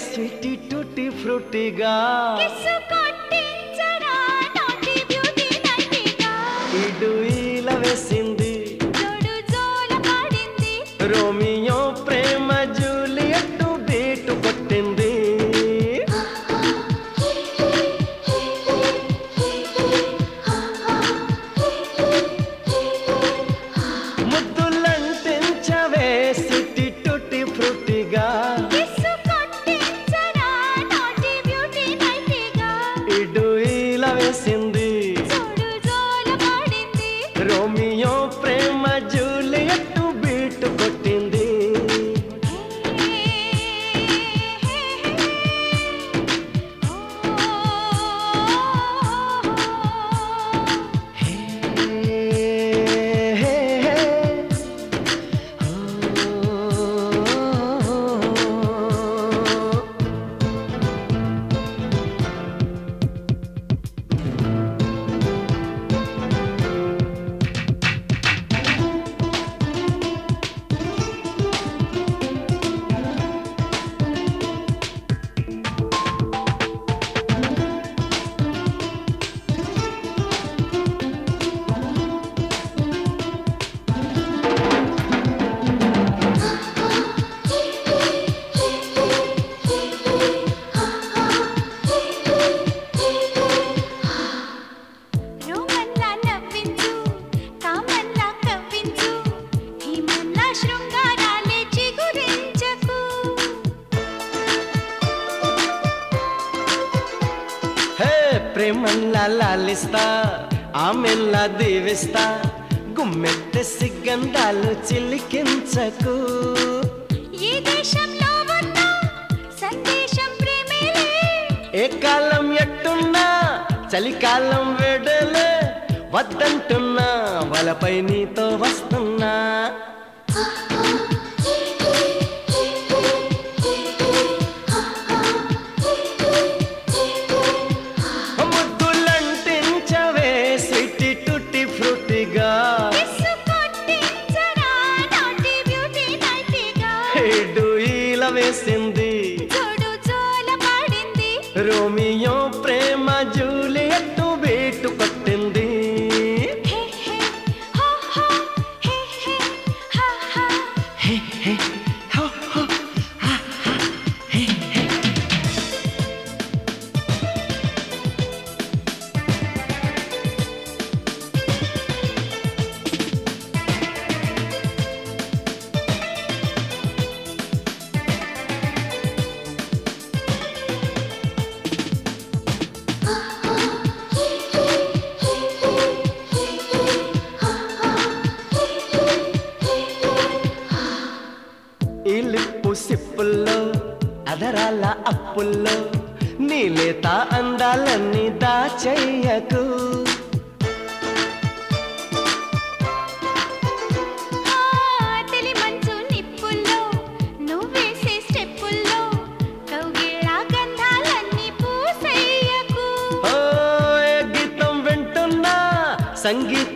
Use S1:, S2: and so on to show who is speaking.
S1: Sweety tutti ఫ్రూటీగా ఇడు ఈల వేసింది రోమియో ప్రేమ జూలియట్ బీటు కొట్టింది ముద్దులంటించవే స్వీటీ టూటీ ఫ్రూటీగా ఇడు ఈల వేసింది రోమియో ప్రేమ జూలియట్ బీటు కొట్టింది ప్రేమల్లా లాలిస్తా ఆమెల్లా దీవిస్తా గుమ్మెత్తే సిగ్గంధాలు చిలికించకు
S2: ఈ దేశంలో ఉన్న సందేశం ప్రేమేలే
S1: ఏ కాలం ఎట్టున్నా చలికాలం వేడలే వద్దంటున్నా వలపై నీతో వస్తున్నా వేసింది రోమియో ప్రేమ జూలియట్ బీటు కొట్టింది ఈ లిప్పు సిప్పుల్లో అదరాల అప్పుల్లో నీలేత అందాలన్నీ దాచెయ్యకు
S2: తెలి మంచు నిప్పుల్లో నువ్వేసే స్టెప్పుల్లో కౌగిళ్ళ గంధాలన్నీ పూసెయ్యకు
S1: గీతం వింటున్నా సంగీత